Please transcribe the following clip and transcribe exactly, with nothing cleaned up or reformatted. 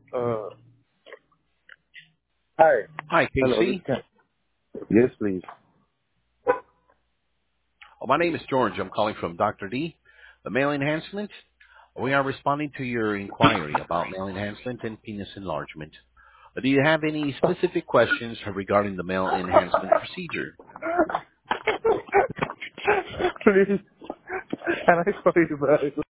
Uh, hi. Hi, Hello, this Casey. Ken. Yes, please. Oh, my name is George. I'm calling from Doctor D, the male enhancement. We are responding to your inquiry about male enhancement and penis enlargement. Uh, Do you have any specific questions regarding the male enhancement procedure? Please. Can I call you back?